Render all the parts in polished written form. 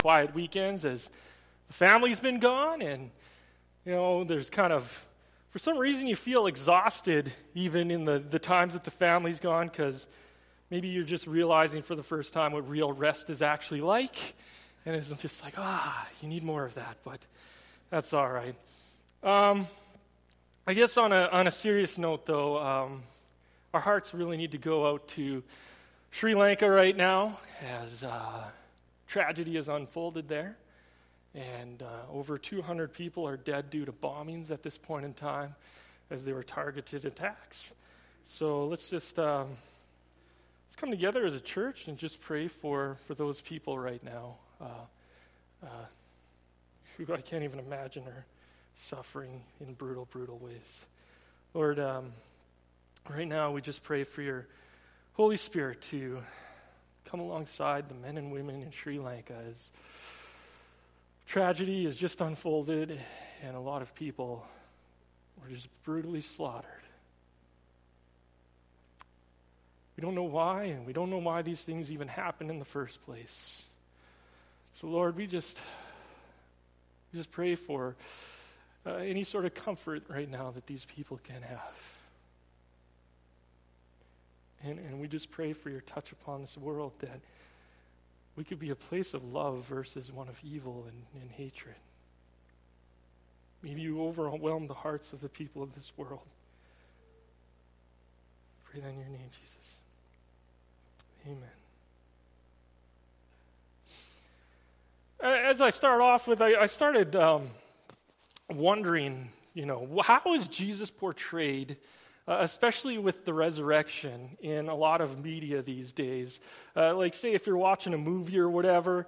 quiet weekends as the family's been gone, and there's kind of, for some reason, you feel exhausted even in the times that the family's gone, because maybe you're just realizing for the first time what real rest is actually like, and it's just like, you need more of that, but that's all right. I guess on a serious note, though, our hearts really need to go out to Sri Lanka right now as tragedy has unfolded there, and over 200 people are dead due to bombings at this point in time as they were targeted attacks. So let's just let's come together as a church and just pray for those people right now who I can't even imagine are suffering in brutal, brutal ways. Lord, right now we just pray for your Holy Spirit to come alongside the men and women in Sri Lanka as tragedy has just unfolded and a lot of people were just brutally slaughtered. We don't know why, and we don't know why these things even happen in the first place. So Lord, we just pray for any sort of comfort right now that these people can have. And we just pray for your touch upon this world, that we could be a place of love versus one of evil and hatred. Maybe you overwhelm the hearts of the people of this world. Pray that in your name, Jesus. Amen. As I start off with, I started wondering, how is Jesus portrayed, especially with the resurrection in a lot of media these days? Like, say, if you're watching a movie or whatever,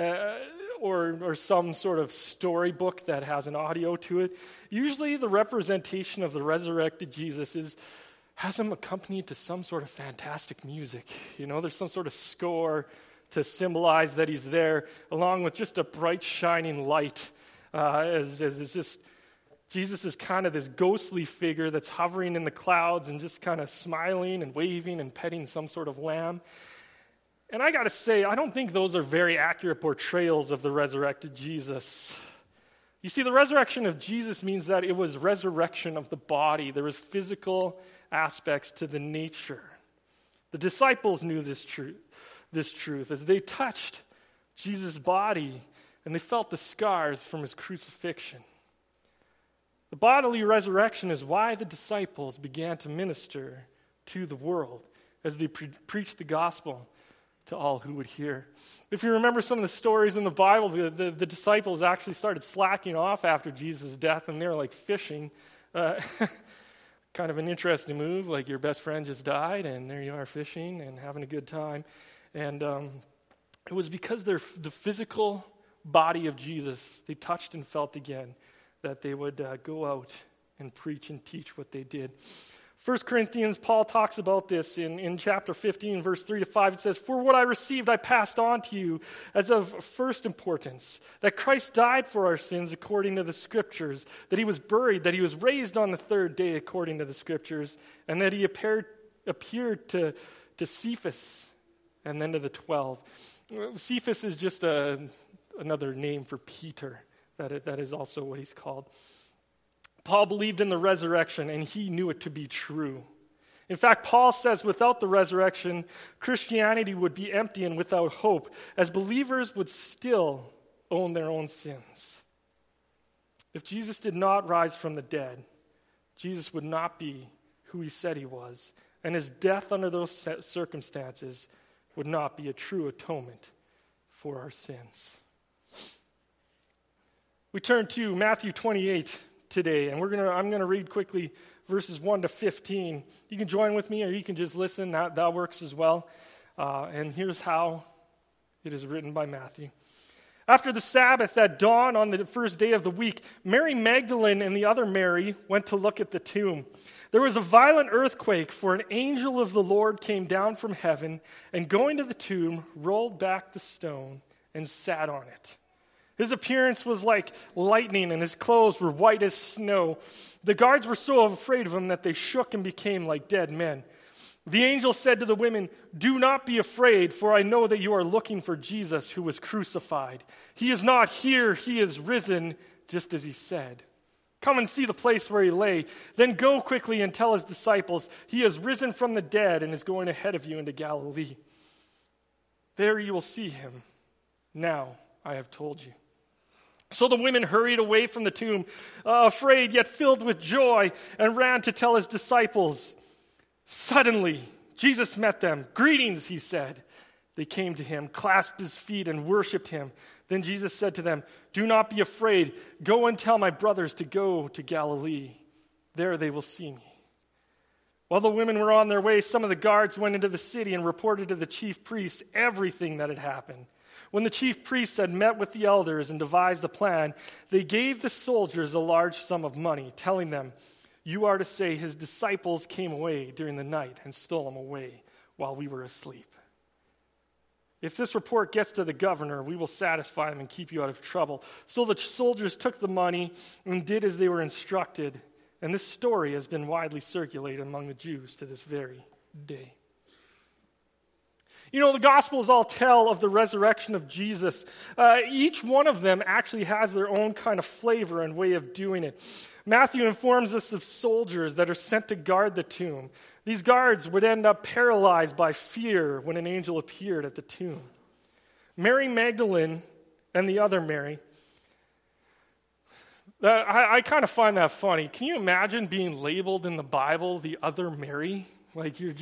or some sort of storybook that has an audio to it, usually the representation of the resurrected Jesus has him accompanied to some sort of fantastic music. There's some sort of score to symbolize that he's there, along with just a bright, shining light, as it's just, Jesus is kind of this ghostly figure that's hovering in the clouds and just kind of smiling and waving and petting some sort of lamb. And I got to say, I don't think those are very accurate portrayals of the resurrected Jesus. You see, the resurrection of Jesus means that it was resurrection of the body. There was physical aspects to the nature. The disciples knew this truth as they touched Jesus' body and they felt the scars from his crucifixion. The bodily resurrection is why the disciples began to minister to the world as they preached the gospel to all who would hear. If you remember some of the stories in the Bible, the disciples actually started slacking off after Jesus' death, and they were like fishing. Kind of an interesting move, like your best friend just died, and there you are fishing and having a good time. And it was because the physical body of Jesus, they touched and felt again, that they would go out and preach and teach what they did. 1 Corinthians, Paul talks about this in chapter 15, verse 3-5. It says, "For what I received I passed on to you as of first importance, that Christ died for our sins according to the Scriptures, that he was buried, that he was raised on the third day according to the Scriptures, and that he appeared to Cephas and then to the 12. Cephas is just another name for Peter. That is also what he's called. Paul believed in the resurrection, and he knew it to be true. In fact, Paul says without the resurrection, Christianity would be empty and without hope, as believers would still own their own sins. If Jesus did not rise from the dead, Jesus would not be who he said he was, and his death under those circumstances would not be a true atonement for our sins. We turn to Matthew 28 today, and I'm going to read quickly verses 1-15. You can join with me, or you can just listen. That works as well. And here's how it is written by Matthew. After the Sabbath at dawn on the first day of the week, Mary Magdalene and the other Mary went to look at the tomb. There was a violent earthquake, for an angel of the Lord came down from heaven, and going to the tomb, rolled back the stone and sat on it. His appearance was like lightning, and his clothes were white as snow. The guards were so afraid of him that they shook and became like dead men. The angel said to the women, "Do not be afraid, for I know that you are looking for Jesus who was crucified. He is not here, he is risen, just as he said. Come and see the place where he lay. Then go quickly and tell his disciples, he has risen from the dead and is going ahead of you into Galilee. There you will see him. Now I have told you." So the women hurried away from the tomb, afraid yet filled with joy, and ran to tell his disciples. Suddenly, Jesus met them. "Greetings," he said. They came to him, clasped his feet, and worshipped him. Then Jesus said to them, "Do not be afraid. Go and tell my brothers to go to Galilee. There they will see me." While the women were on their way, some of the guards went into the city and reported to the chief priests everything that had happened. When the chief priests had met with the elders and devised a plan, they gave the soldiers a large sum of money, telling them, "You are to say his disciples came away during the night and stole him away while we were asleep. If this report gets to the governor, we will satisfy him and keep you out of trouble." So the soldiers took the money and did as they were instructed. And this story has been widely circulated among the Jews to this very day. You know, the Gospels all tell of the resurrection of Jesus. Each one of them actually has their own kind of flavor and way of doing it. Matthew informs us of soldiers that are sent to guard the tomb. These guards would end up paralyzed by fear when an angel appeared at the tomb. Mary Magdalene and the other Mary, I kind of find that funny. Can you imagine being labeled in the Bible the other Mary? Like you're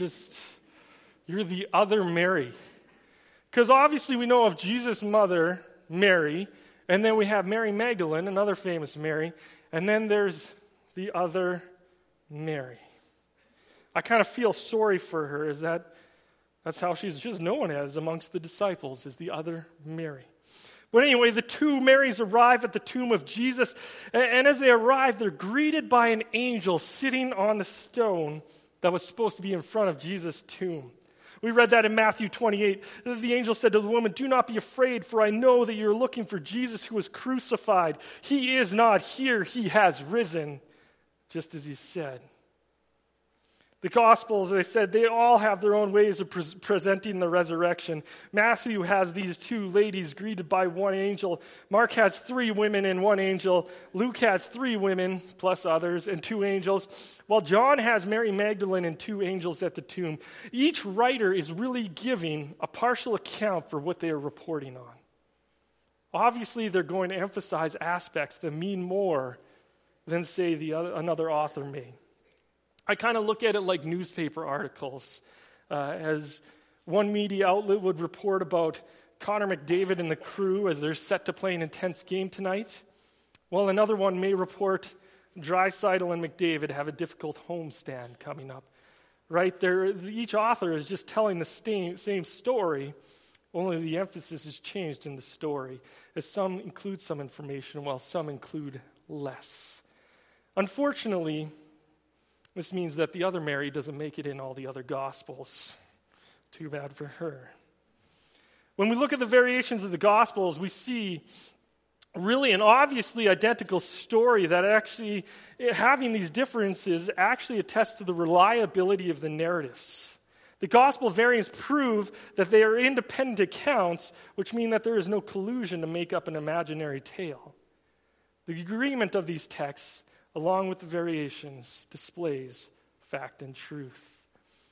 the other Mary. Because obviously we know of Jesus' mother, Mary, and then we have Mary Magdalene, another famous Mary, and then there's the other Mary. I kind of feel sorry for her, that's how she's just known as amongst the disciples, is the other Mary. But anyway, the two Marys arrive at the tomb of Jesus, and as they arrive, they're greeted by an angel sitting on the stone that was supposed to be in front of Jesus' tomb. We read that in Matthew 28. The angel said to the woman, "Do not be afraid, for I know that you're looking for Jesus who was crucified. He is not here, he has risen, just as he said." The Gospels, they said, they all have their own ways of presenting the resurrection. Matthew has these two ladies greeted by one angel. Mark has 3 women and 1 angel. Luke has 3 women, plus others, and 2 angels. While John has Mary Magdalene and 2 angels at the tomb. Each writer is really giving a partial account for what they are reporting on. Obviously, they're going to emphasize aspects that mean more than, say, another author may. I kind of look at it like newspaper articles. As one media outlet would report about Connor McDavid and the crew as they're set to play an intense game tonight, while another one may report Draisaitl and McDavid have a difficult homestand coming up. Right? Each author is just telling the same story, only the emphasis is changed in the story, as some include some information while some include less. Unfortunately, this means that the other Mary doesn't make it in all the other Gospels. Too bad for her. When we look at the variations of the Gospels, we see really an obviously identical story that actually, having these differences, actually attests to the reliability of the narratives. The Gospel variants prove that they are independent accounts, which mean that there is no collusion to make up an imaginary tale. The agreement of these texts, along with the variations, displays fact and truth.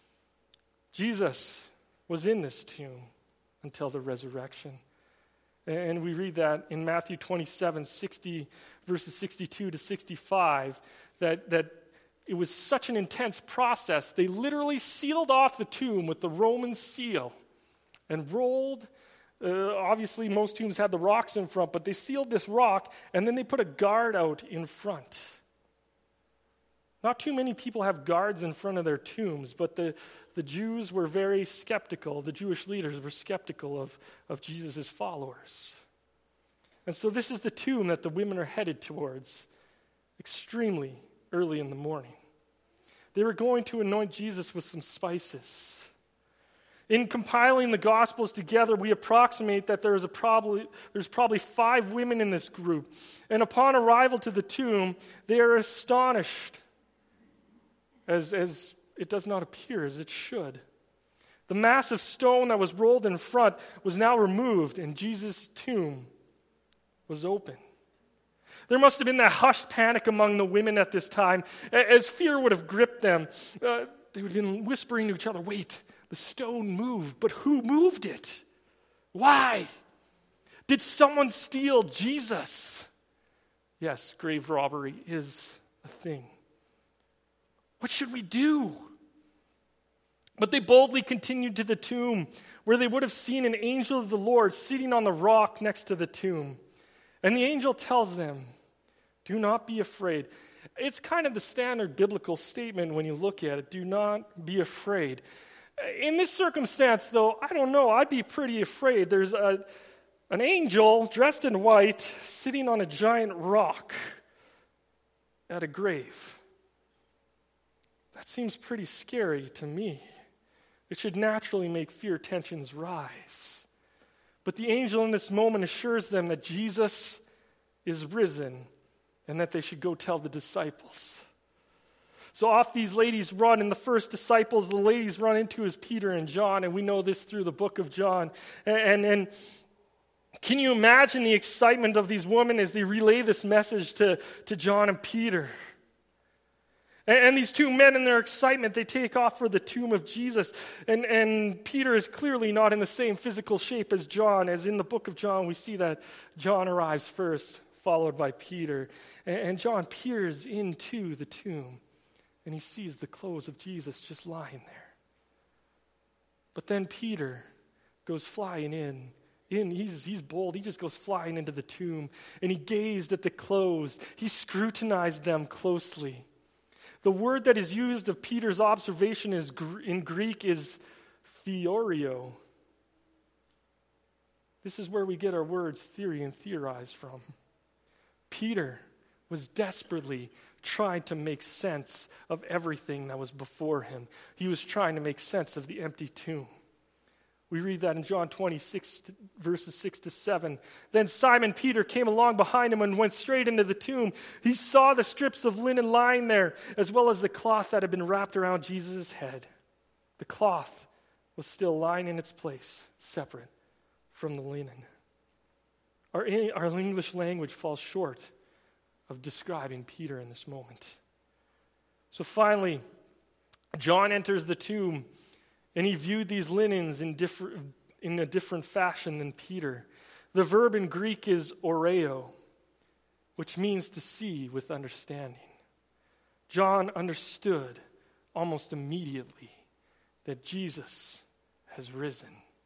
Jesus was in this tomb until the resurrection. And we read that in Matthew 27, 60, verses 62 to 65, that it was such an intense process, they literally sealed off the tomb with the Roman seal and rolled. Obviously, most tombs had the rocks in front, but they sealed this rock, and then they put a guard out in front. Not too many people have guards in front of their tombs, but the Jews were very skeptical. The Jewish leaders were skeptical of Jesus' followers. And so this is the tomb that the women are headed towards extremely early in the morning. They were going to anoint Jesus with some spices. In compiling the Gospels together, we approximate that there's probably 5 women in this group. And upon arrival to the tomb, they are astonished, as it does not appear as it should. The massive stone that was rolled in front was now removed, and Jesus' tomb was open. There must have been that hushed panic among the women at this time, as fear would have gripped them. They would have been whispering to each other, wait, the stone moved, but who moved it? Why? Did someone steal Jesus? Yes, grave robbery is a thing. What should we do? But they boldly continued to the tomb, where they would have seen an angel of the Lord sitting on the rock next to the tomb. And the angel tells them, do not be afraid. It's kind of the standard biblical statement when you look at it. Do not be afraid. In this circumstance, though, I don't know. I'd be pretty afraid. There's an angel dressed in white sitting on a giant rock at a grave. That seems pretty scary to me. It should naturally make fear tensions rise. But the angel in this moment assures them that Jesus is risen and that they should go tell the disciples. So off these ladies run, and the first disciples the ladies run into is Peter and John, and we know this through the book of John. And can you imagine the excitement of these women as they relay this message to John and Peter? And these two men, in their excitement, they take off for the tomb of Jesus. And Peter is clearly not in the same physical shape as John. As in the book of John, we see that John arrives first, followed by Peter. And John peers into the tomb, and he sees the clothes of Jesus just lying there. But then Peter goes flying in. He's bold. He just goes flying into the tomb, and he gazed at the clothes. He scrutinized them closely. The word that is used of Peter's observation in Greek is theorio. This is where we get our words theory and theorize from. Peter was desperately trying to make sense of everything that was before him. He was trying to make sense of the empty tomb. We read that in John 26, verses 6-7. Then Simon Peter came along behind him and went straight into the tomb. He saw the strips of linen lying there, as well as the cloth that had been wrapped around Jesus' head. The cloth was still lying in its place, separate from the linen. Our English language falls short of describing Peter in this moment. So finally, John enters the tomb, and he viewed these linens in a different fashion than Peter. The verb in Greek is oreo, which means to see with understanding. John understood almost immediately that Jesus has risen.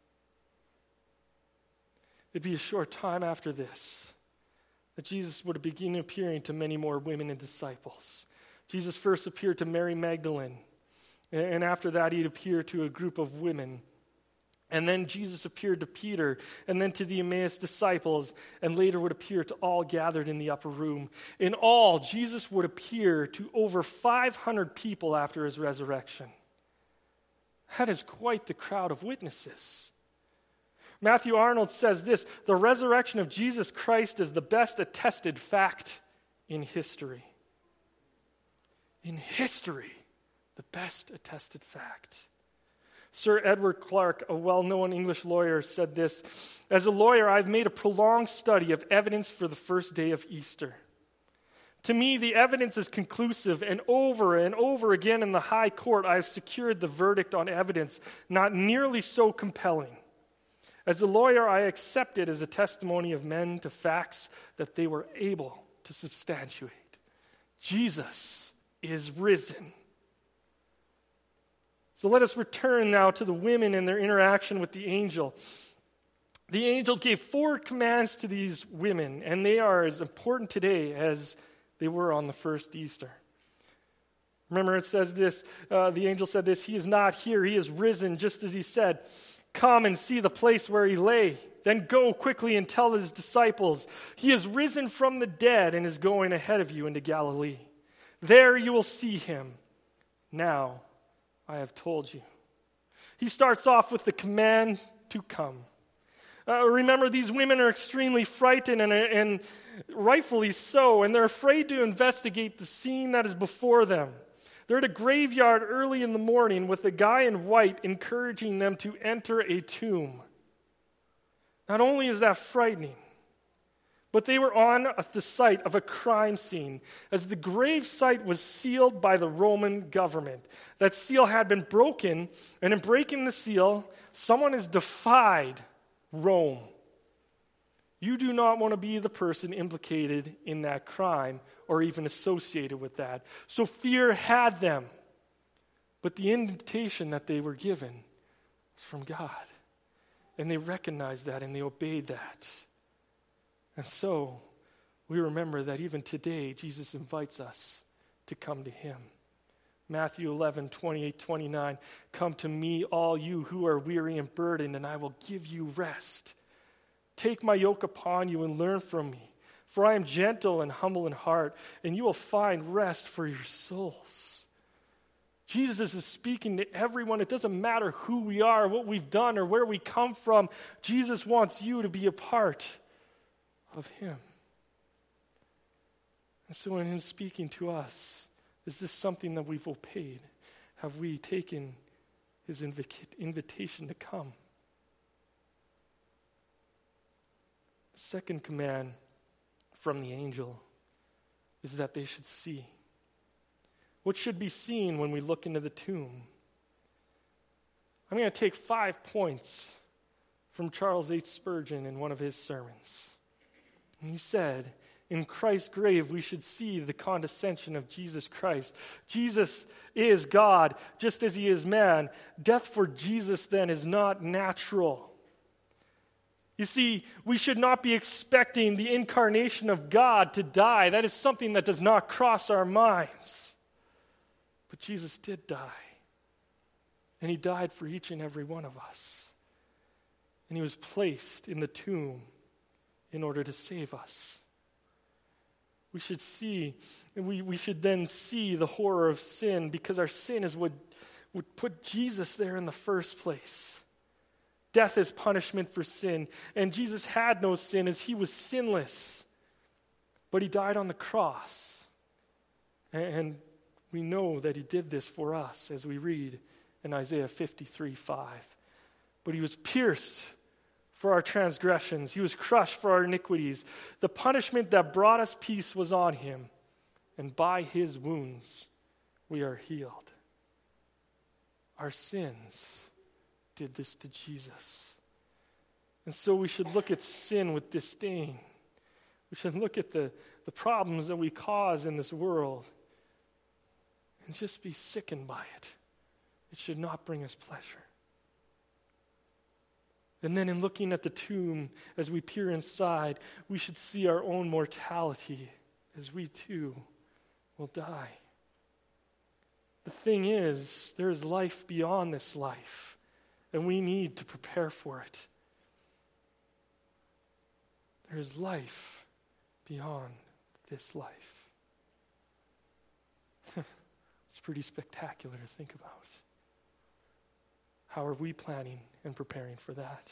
It'd be a short time after this that Jesus would begin appearing to many more women and disciples. Jesus first appeared to Mary Magdalene, and after that he'd appear to a group of women. And then Jesus appeared to Peter, and then to the Emmaus disciples, and later would appear to all gathered in the upper room. In all, Jesus would appear to over 500 people after his resurrection. That is quite the crowd of witnesses. Matthew Arnold says this: the resurrection of Jesus Christ is the best attested fact in history. In history, the best attested fact. Sir Edward Clarke, a well-known English lawyer, said this: as a lawyer, I've made a prolonged study of evidence for the first day of Easter. To me, the evidence is conclusive, and over again in the high court, I have secured the verdict on evidence not nearly so compelling. As a lawyer, I accept it as a testimony of men to facts that they were able to substantiate. Jesus is risen. So let us return now to the women and their interaction with the angel. The angel gave 4 commands to these women, and they are as important today as they were on the first Easter. Remember, it says this, the angel said this: he is not here, he is risen, just as he said. Come and see the place where he lay. Then go quickly and tell his disciples, he is risen from the dead and is going ahead of you into Galilee. There you will see him. Now I have told you. He starts off with the command to come. Remember, these women are extremely frightened, and rightfully so, and they're afraid to investigate the scene that is before them. They're at a graveyard early in the morning with a guy in white encouraging them to enter a tomb. Not only is that frightening, but they were on the site of a crime scene, as the grave site was sealed by the Roman government. That seal had been broken, and in breaking the seal, someone has defied Rome. You do not want to be the person implicated in that crime or even associated with that. So fear had them, but the invitation that they were given was from God. And they recognized that and they obeyed that. And so, we remember that even today, Jesus invites us to come to him. Matthew 11, 28, 29, "Come to me, all you who are weary and burdened, and I will give you rest. Take my yoke upon you and learn from me, for I am gentle and humble in heart, and you will find rest for your souls." Jesus is speaking to everyone. It doesn't matter who we are, what we've done, or where we come from. Jesus wants you to be a part of him. And so in him speaking to us, is this something that we've obeyed? Have we taken his invitation to come? The second command from the angel is that they should see. What should be seen when we look into the tomb? I'm going to take 5 points from Charles H. Spurgeon in one of his sermons. And he said, in Christ's grave, we should see the condescension of Jesus Christ. Jesus is God, just as he is man. Death for Jesus, then, is not natural. You see, we should not be expecting the incarnation of God to die. That is something that does not cross our minds. But Jesus did die. And he died for each and every one of us. And he was placed in the tomb in order to save us. We should see, and we should then see the horror of sin, because our sin is what would put Jesus there in the first place. Death is punishment for sin, and Jesus had no sin as he was sinless. But he died on the cross. And we know that he did this for us, as we read in Isaiah 53:5. But he was pierced for our transgressions. He was crushed for our iniquities. The punishment that brought us peace was on him, and by his wounds we are healed. Our sins did this to Jesus. And so we should look at sin with disdain. We should look at the problems that we cause in this world and just be sickened by it. It should not bring us pleasure. And then in looking at the tomb, as we peer inside, we should see our own mortality, as we too will die. The thing is, there is life beyond this life, and we need to prepare for it. There is life beyond this life. It's pretty spectacular to think about. How are we planning and preparing for that?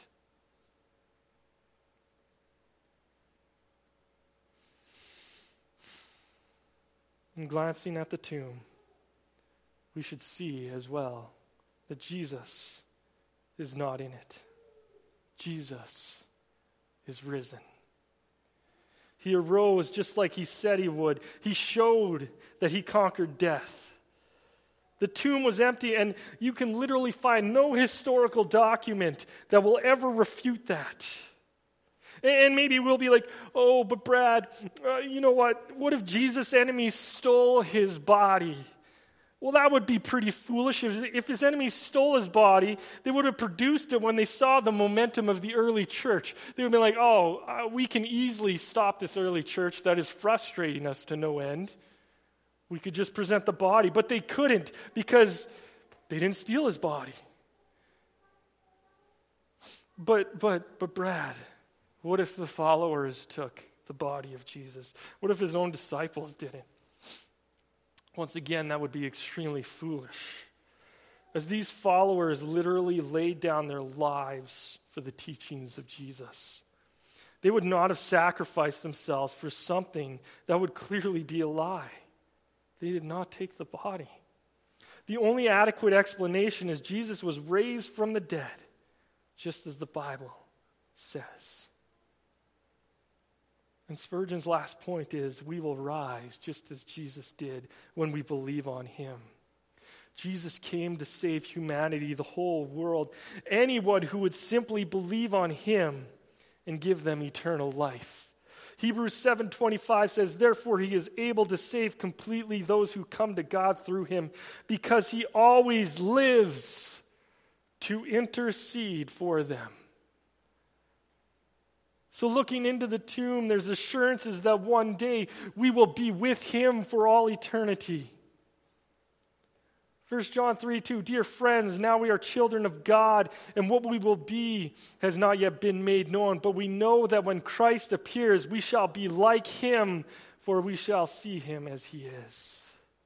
In glancing at the tomb, we should see as well that Jesus is not in it. Jesus is risen. He arose just like he said he would. He showed that he conquered death. The tomb was empty, and you can literally find no historical document that will ever refute that. And maybe we'll be like, oh, but Brad, you know what? What if Jesus' enemies stole his body? Well, that would be pretty foolish. If his enemies stole his body, they would have produced it when they saw the momentum of the early church. They would be like, we can easily stop this early church that is frustrating us to no end. We could just present the body, but they couldn't because they didn't steal his body. But Brad, what if the followers took the body of Jesus? What if his own disciples didn't? Once again, that would be extremely foolish, as these followers literally laid down their lives for the teachings of Jesus. They would not have sacrificed themselves for something that would clearly be a lie. They did not take the body. The only adequate explanation is Jesus was raised from the dead, just as the Bible says. And Spurgeon's last point is, we will rise just as Jesus did when we believe on him. Jesus came to save humanity, the whole world, anyone who would simply believe on him and give them eternal life. Hebrews 7:25 says, therefore he is able to save completely those who come to God through him, because he always lives to intercede for them. So looking into the tomb, there's assurances that one day we will be with him for all eternity. 1 John 3:2, dear friends, now we are children of God, and what we will be has not yet been made known. But we know that when Christ appears, we shall be like him, for we shall see him as he is.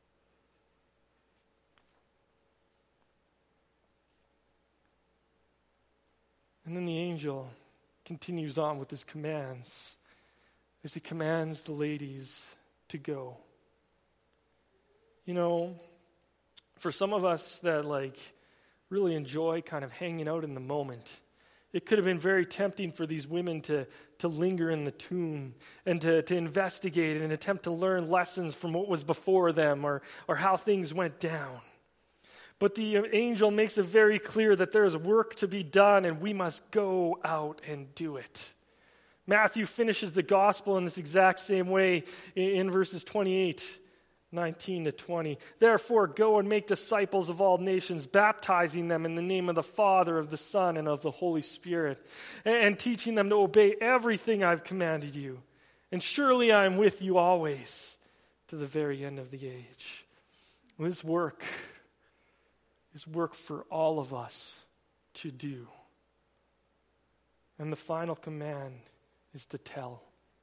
And then the angel continues on with his commands as he commands the ladies to go. You know, for some of us that really enjoy kind of hanging out in the moment, it could have been very tempting for these women to linger in the tomb and to investigate and attempt to learn lessons from what was before them or how things went down. But the angel makes it very clear that there is work to be done and we must go out and do it. Matthew finishes the gospel in this exact same way in verses 28:19-20. Therefore, go and make disciples of all nations, baptizing them in the name of the Father, of the Son, and of the Holy Spirit, and teaching them to obey everything I've commanded you. And surely I am with you always to the very end of the age. This work is work for all of us to do. And the final command is to tell.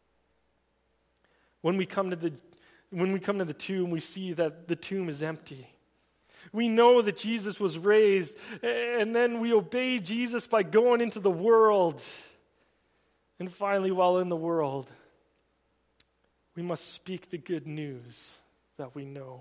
When we come to the tomb, we see that the tomb is empty. We know that Jesus was raised, and then we obey Jesus by going into the world. And finally, while in the world, we must speak the good news that we know.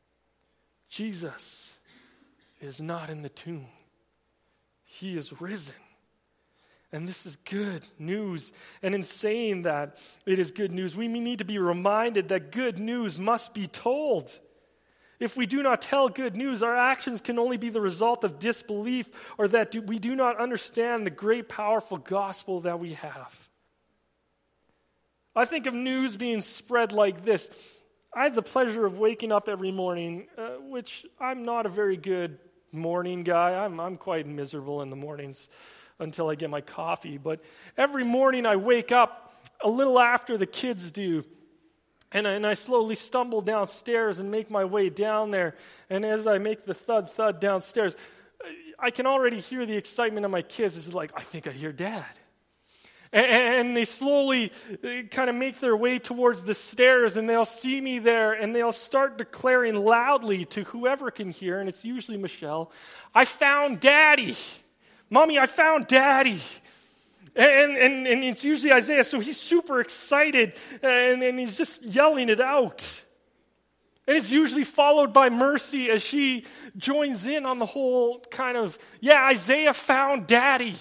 Jesus is not in the tomb. He is risen. And this is good news. And in saying that it is good news, we need to be reminded that good news must be told. If we do not tell good news, our actions can only be the result of disbelief or that we do not understand the great, powerful gospel that we have. I think of news being spread like this. I have the pleasure of waking up every morning, which I'm not a very good morning guy. I'm quite miserable in the mornings until I get my coffee. But every morning I wake up a little after the kids do. And I slowly stumble downstairs and make my way down there. And as I make the thud downstairs, I can already hear the excitement of my kids. It's like, I think I hear Dad. And they slowly kind of make their way towards the stairs, and they'll see me there, and they'll start declaring loudly to whoever can hear, and it's usually Michelle, I found Daddy. Mommy, I found Daddy. And it's usually Isaiah, so he's super excited, and he's just yelling it out. And it's usually followed by Mercy as she joins in on the whole kind of, Isaiah found Daddy.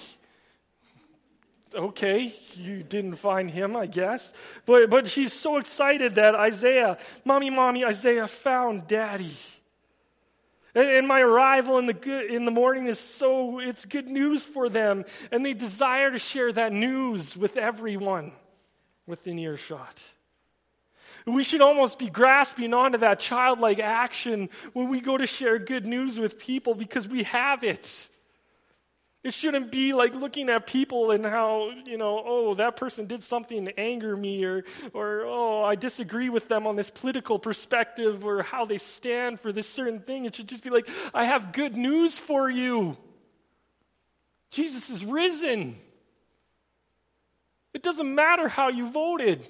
Okay, you didn't find him, I guess. But she's so excited that Mommy, Isaiah found Daddy. And my arrival in the morning it's good news for them. And they desire to share that news with everyone within earshot. We should almost be grasping onto that childlike action when we go to share good news with people because we have it. It shouldn't be like looking at people and how, that person did something to anger me or I disagree with them on this political perspective or how they stand for this certain thing. It should just be like, I have good news for you. Jesus is risen. It doesn't matter how you voted.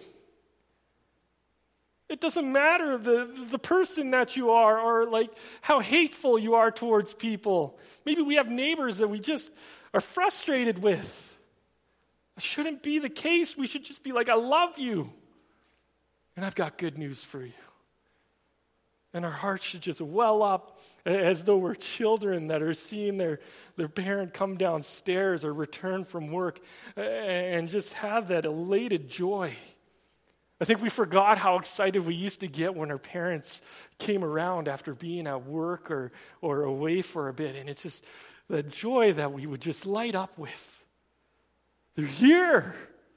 It doesn't matter the person that you are or how hateful you are towards people. Maybe we have neighbors that we just are frustrated with. It shouldn't be the case. We should just be like, I love you. And I've got good news for you. And our hearts should just well up as though we're children that are seeing their parent come downstairs or return from work and just have that elated joy. I think we forgot how excited we used to get when our parents came around after being at work or away for a bit. And it's just the joy that we would just light up with. They're here.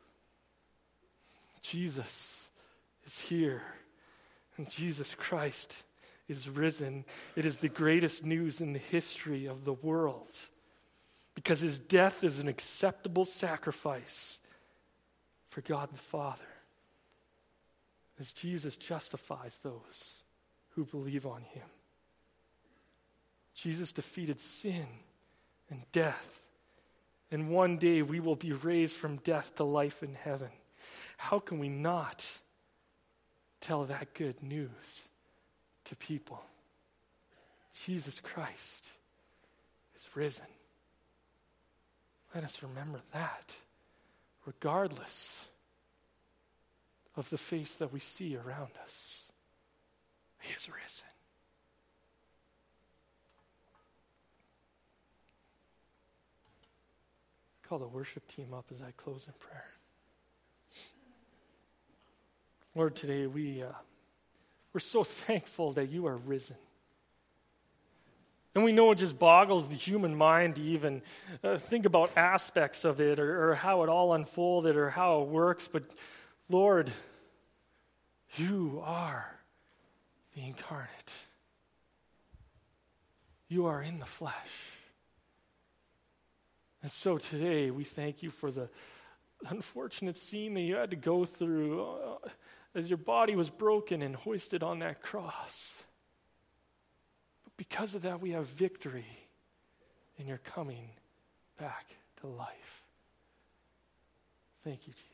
Jesus is here. And Jesus Christ is risen. It is the greatest news in the history of the world because his death is an acceptable sacrifice for God the Father, as Jesus justifies those who believe on him. Jesus defeated sin and death, and one day we will be raised from death to life in heaven. How can we not tell that good news to people? Jesus Christ is risen. Let us remember that, regardless of the face that we see around us. He is risen. Call the worship team up as I close in prayer. Lord, today we're so thankful that you are risen. And we know it just boggles the human mind to even think about aspects of it or how it all unfolded or how it works. But Lord, you are the incarnate. You are in the flesh. And so today we thank you for the unfortunate scene that you had to go through as your body was broken and hoisted on that cross. But because of that, we have victory in your coming back to life. Thank you, Jesus.